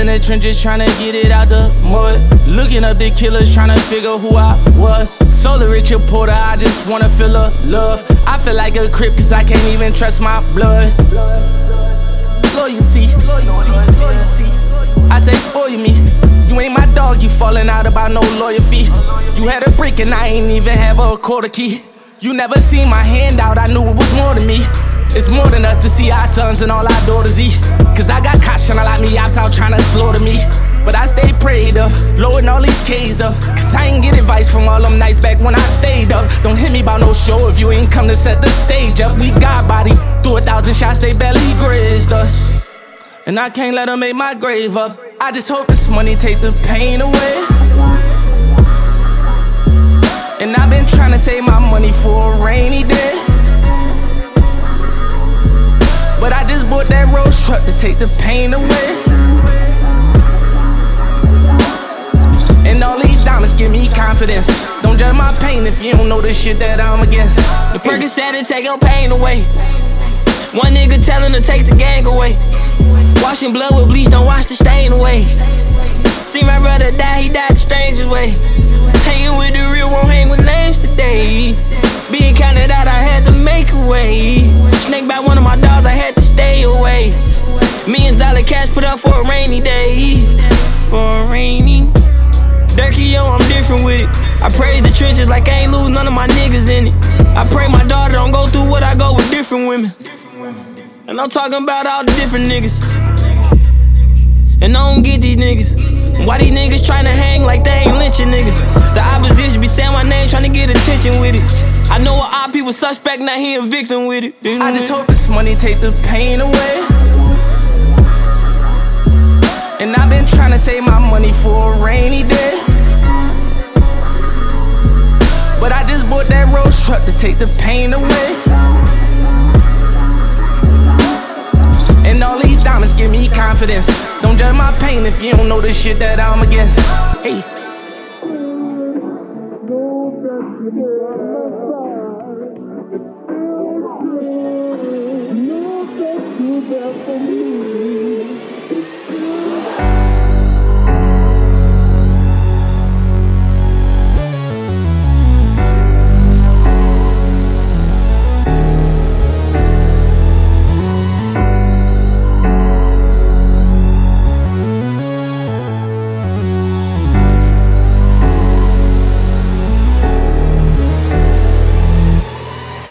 the trenches trying to get it out the mud. Looking up the killers trying to figure who I was. Solar Richard Porter, I just wanna feel a love. I feel like a crip cause I can't even trust my blood. Loyalty, I say spoil me. You ain't my dog, you falling out about no lawyer fee. You had a brick and I ain't even have a quarter key. You never seen my hand out, I knew it was more than me. It's more than us to see our sons and all our daughters eat. Cause I got cops tryna lock me ops out tryna slaughter me. But I stay prayed up, loading all these K's up. Cause I ain't get advice from all them nights back when I stayed up. Don't hit me about no show if you ain't come to set the stage up. We got body, through 1,000 shots they barely grazed us. And I can't let them make my grave up. I just hope this money take the pain away. And I've been trying to save my money for a rainy day. But I just bought that Rolls truck to take the pain away. And all these diamonds give me confidence. Don't judge my pain if you don't know the shit that I'm against. The Percocet to take your pain away. One nigga telling to take the gang away. Washing blood with bleach, don't wash the stain away. See my brother die, he died the strangest way. Hanging with the real, won't hang with names today. Being counted out, I had to make a way. Snake by one of my dogs, I had to stay away. $millions cash put up for a rainy day. For a rainy Durkee, yo, I'm different with it. I praise the trenches like I ain't lose none of my niggas in it. I pray my daughter don't go through what I go with different women. And I'm talking about all the different niggas. And I don't get these niggas. Why these niggas tryna hang like they ain't lynching niggas? The opposition be saying my name tryna get attention with it. I know what all people suspect, now he a victim with it. I just hope this money take the pain away. And I've been tryna save my money for a rainy day. But I just bought that Rolls truck to take the pain away. And all these diamonds give me confidence. Don't judge my pain if you don't know the shit that I'm against. Hey. No,